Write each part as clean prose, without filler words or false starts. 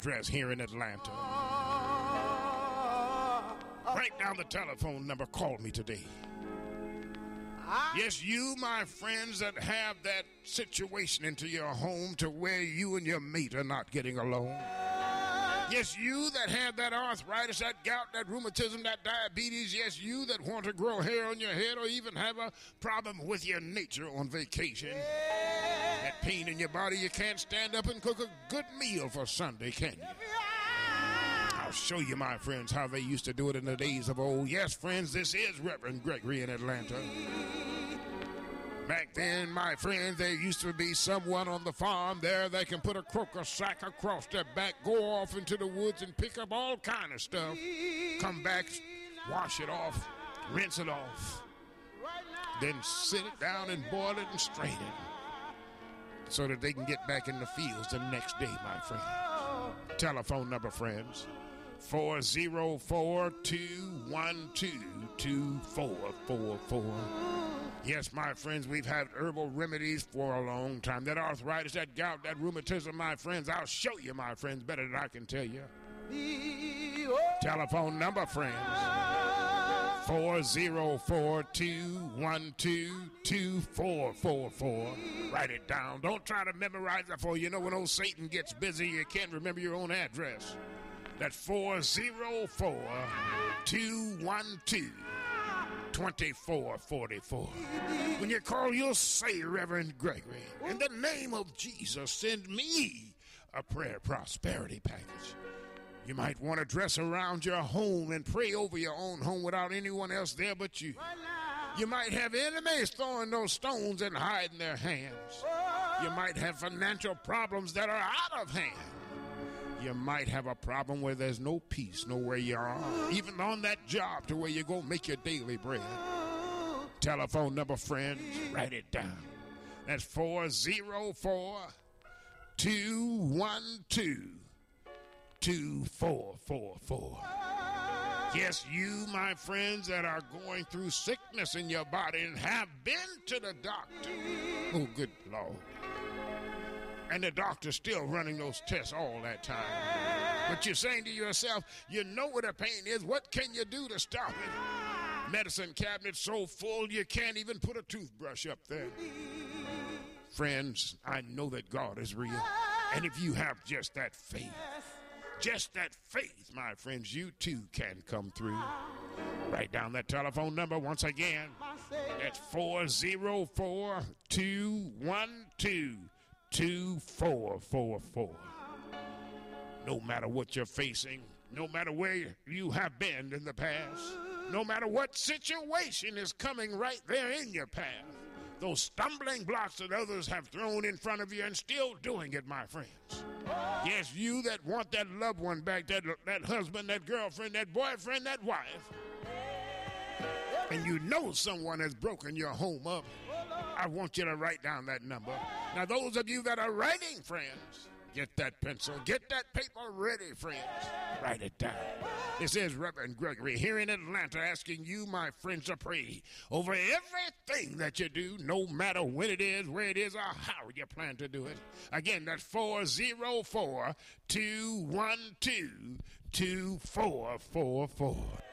address here in Atlanta. Write down the telephone number. Call me today. Yes, you, my friends, that have that situation into your home to where you and your mate are not getting along. Yes, you that have that arthritis, that gout, that rheumatism, that diabetes. Yes, you that want to grow hair on your head or even have a problem with your nature on vacation. That pain in your body, you can't stand up and cook a good meal for Sunday, can you? I'll show you, my friends, how they used to do it in the days of old. Yes, friends, this is Reverend Gregory in Atlanta. Back then, my friends, there used to be someone on the farm there that can put a croaker sack across their back, go off into the woods and pick up all kind of stuff, come back, wash it off, rinse it off, then sit it down and boil it and strain it so that they can get back in the fields the next day, my friends. Telephone number, friends, 404-212-2444. Yes, my friends, we've had herbal remedies for a long time. That arthritis, that gout, that rheumatism, my friends, I'll show you, my friends, better than I can tell you. Telephone number, friends, 404-212-2444. Write it down. Don't try to memorize it, for you know when old Satan gets busy, you can't remember your own address. That's 404-212-2444. When you call, you'll say, Reverend Gregory, in the name of Jesus, send me a prayer prosperity package. You might want to dress around your home and pray over your own home without anyone else there but you. You might have enemies throwing those stones and hiding their hands. You might have financial problems that are out of hand. You might have a problem where there's no peace, nowhere you are, even on that job to where you go make your daily bread. Telephone number, friends, write it down. That's 404-212-2444. Yes, you, my friends, that are going through sickness in your body and have been to the doctor. Oh, good Lord. And the doctor's still running those tests all that time. But you're saying to yourself, you know what the pain is. What can you do to stop it? Medicine cabinet so full you can't even put a toothbrush up there. Friends, I know that God is real. And if you have just that faith, my friends, you too can come through. Write down that telephone number once again. That's 404-212-2444. No matter what you're facing, no matter where you have been in the past, no matter what situation is coming right there in your path, those stumbling blocks that others have thrown in front of you and still doing it, my friends. Yes, you that want that loved one back, that husband, that girlfriend, that boyfriend, that wife, and you know someone has broken your home up, I want you to write down that number. Now, those of you that are writing, friends, get that pencil, get that paper ready, friends. Write it down. This is Reverend Gregory here in Atlanta asking you, my friends, to pray over everything that you do, no matter when it is, where it is, or how you plan to do it. Again, that's 404-212-2444.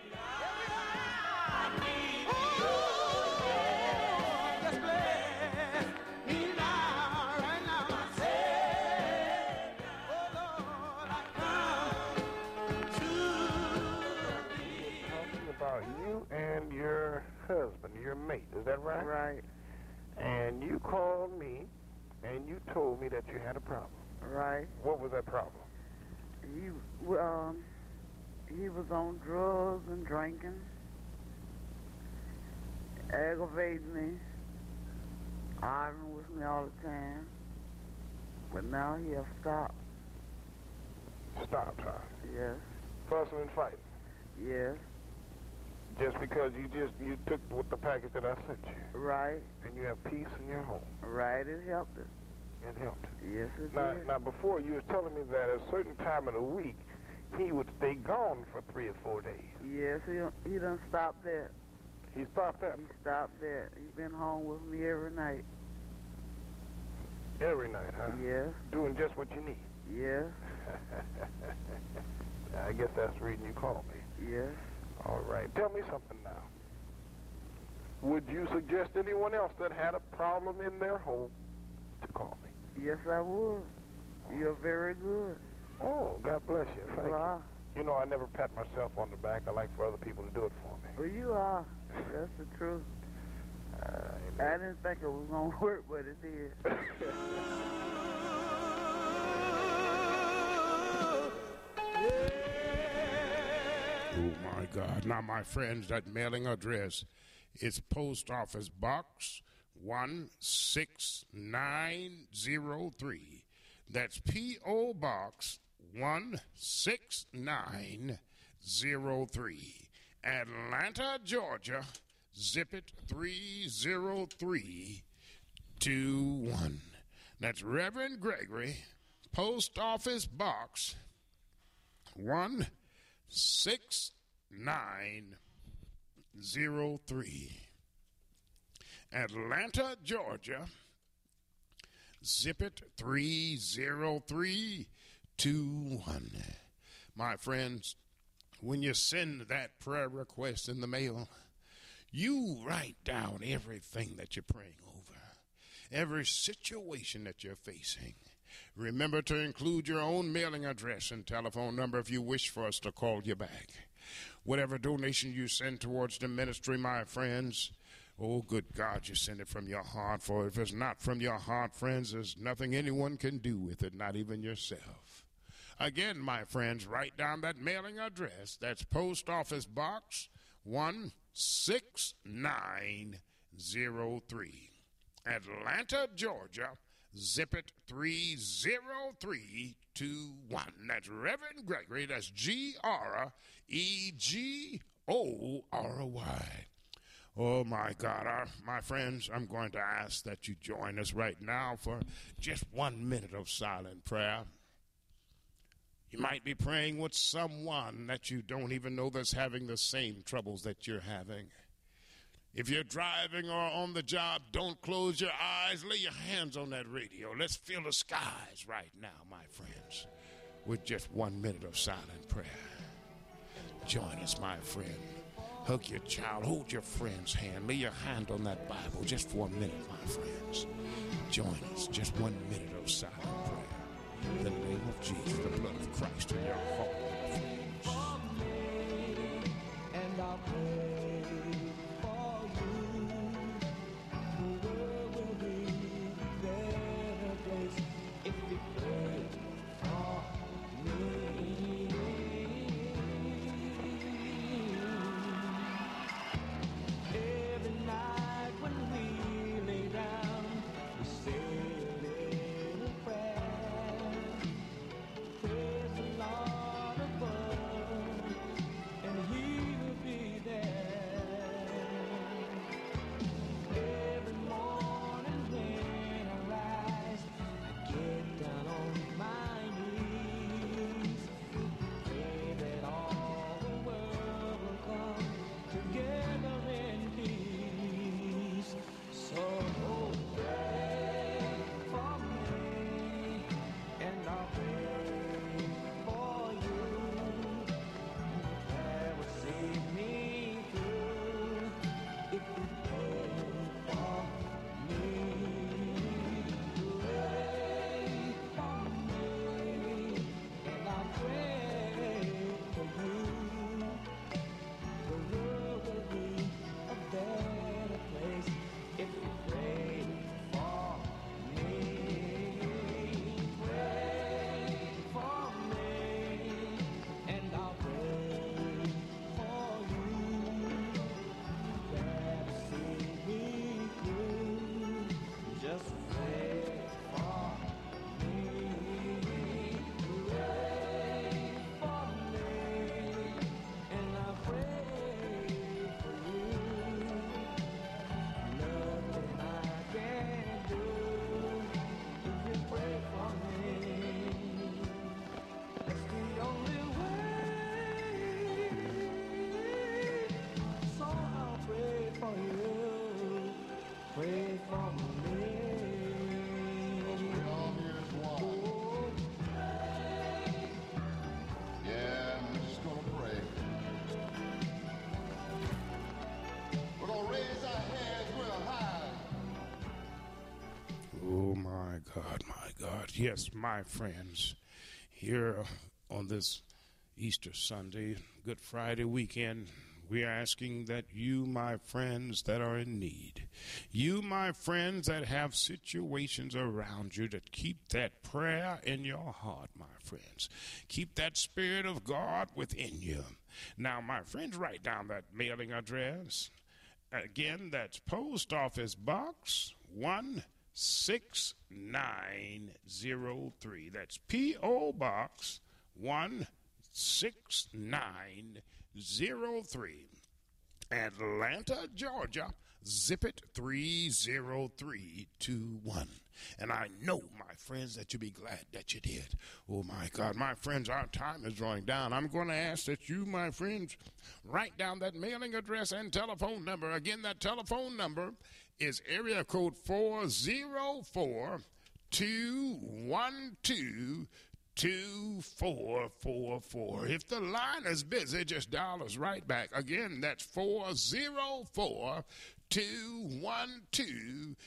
You and your husband, your mate, is that right? Right. And you called me and you told me that you had a problem. Right. What was that problem? He was on drugs and drinking, aggravating me, arguing with me all the time. But now he has stopped. Stopped, huh? Yes. Fussing and fighting? Yes. Just because you took with the package that I sent you. Right. And you have peace in your home. Right, it helped us. It helped. Yes, it did. Now, before you was telling me that at a certain time of the week, he would stay gone for 3 or 4 days. Yes, he done stopped that. He stopped that? He stopped that. He's been home with me every night. Every night, huh? Yes. Doing just what you need? Yes. I guess that's the reason you called me. Yes. All right. Tell me something now. Would you suggest anyone else that had a problem in their home to call me? Yes, I would. You're very good. Oh, God bless you. Thank You are. you. You know, I never pat myself on the back. I like for other people to do it for me. Well, you are. That's the truth. I didn't think it was going to work, but it did. Oh, my God. Now, my friends, that mailing address is Post Office Box 16903. That's P.O. Box 16903. Atlanta, Georgia. Zip it 30321. That's Reverend Gregory, Post Office Box 16903. Atlanta, Georgia. Zip it 30321. My friends, when you send that prayer request in the mail, you write down everything that you're praying over, every situation that you're facing. Remember to include your own mailing address and telephone number if you wish for us to call you back. Whatever donation you send towards the ministry, my friends, oh, good God, you send it from your heart. For if it's not from your heart, friends, there's nothing anyone can do with it, not even yourself. Again, my friends, write down that mailing address. That's Post Office Box 16903. Atlanta, Georgia. Zip it 30321. That's Reverend Gregory. That's Gregory. Oh, my God. My friends, I'm going to ask that you join us right now for just 1 minute of silent prayer. You might be praying with someone that you don't even know that's having the same troubles that you're having. If you're driving or on the job, don't close your eyes. Lay your hands on that radio. Let's feel the skies right now, my friends, with just 1 minute of silent prayer. Join us, my friend. Hug your child. Hold your friend's hand. Lay your hand on that Bible just for a minute, my friends. Join us. Just 1 minute of silent prayer. In the name of Jesus, the blood of Christ in your heart, my friends. And I'll pray for you. The world will be a better place if you pray for me. Every night when we lay down, we say a little prayer. Praise the Lord. Yes, my friends, here on this Easter Sunday, Good Friday weekend, we are asking that you, my friends that are in need, you, my friends that have situations around you, to keep that prayer in your heart, my friends. Keep that Spirit of God within you. Now, my friends, write down that mailing address. Again, that's Post Office Box 16903. That's P.O. Box 16903. Atlanta, Georgia, zip it 30321. And I know, my friends, that you'll be glad that you did. Oh, my God, my friends, our time is drawing down. I'm going to ask that you, my friends, write down that mailing address and telephone number. Again, that telephone number is area code 404-212-2444. If the line is busy, just dial us right back. Again, that's 404-212-2444.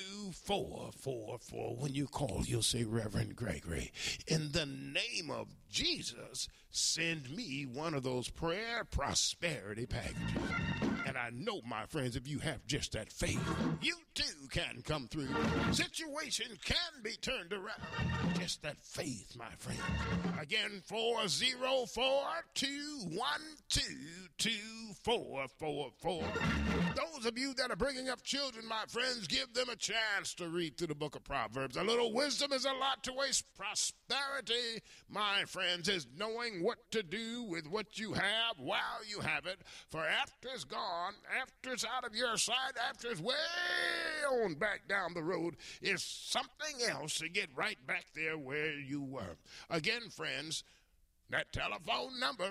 When you call, you'll say, Reverend Gregory, in the name of Jesus, send me one of those prayer prosperity packages. And I know, my friends, if you have just that faith, you too can come through. Situations can be turned around. Just that faith, my friends. Again, 404-212-2444. Those of you that are bringing up children, my friends, give them a chance to read through the book of Proverbs. A little wisdom is a lot to waste. Prosperity, my friends, is knowing what to do with what you have while you have it. For after it's gone, after it's out of your sight, after it's way on back down the road, is something else to get right back there where you were. Again, friends, that telephone number,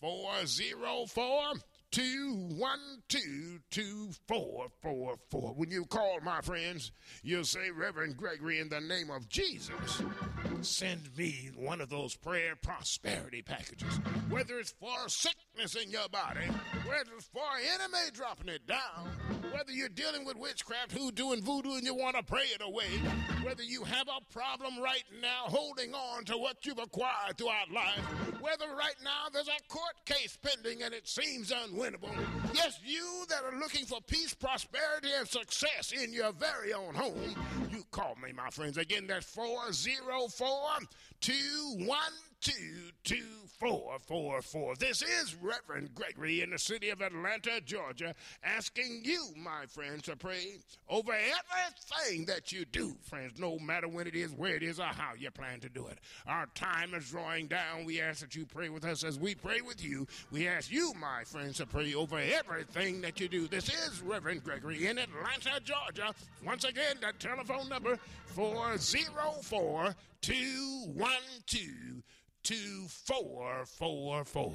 404-212-2444. When you call, my friends, you'll say, Reverend Gregory, in the name of Jesus, send me one of those prayer prosperity packages. Whether it's for sickness in your body, whether it's for an enemy dropping it down, whether you're dealing with witchcraft, hoodoo and voodoo, and you want to pray it away, whether you have a problem right now holding on to what you've acquired throughout life, whether right now there's a court case pending and it seems unwinnable. Yes, you that are looking for peace, prosperity, and success in your very own home, you call me, my friends. Again, that's 404-212-2444. This is Reverend Gregory in the city of Atlanta, Georgia, asking you, my friends, to pray over everything that you do, friends, no matter when it is, where it is, or how you plan to do it. Our time is drawing down. We ask that you pray with us as we pray with you. We ask you, my friends, to pray over everything that you do. This is Reverend Gregory in Atlanta, Georgia. Once again, that telephone number, 404-212-2444.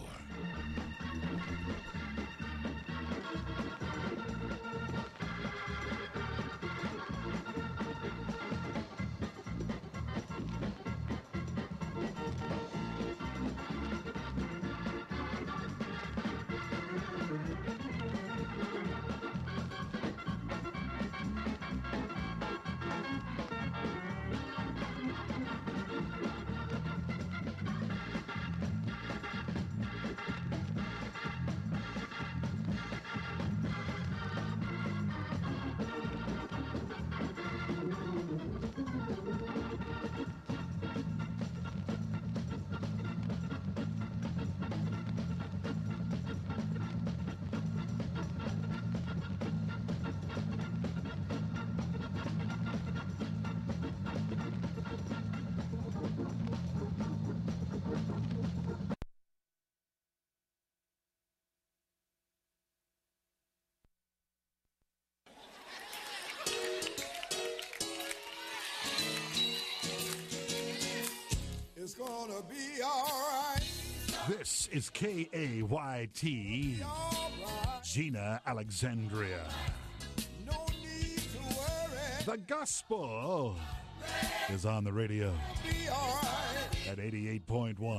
It's gonna be alright. This is KAYT, Gina Alexandria. No need to worry. The gospel is on the radio Be alright. at 88.1.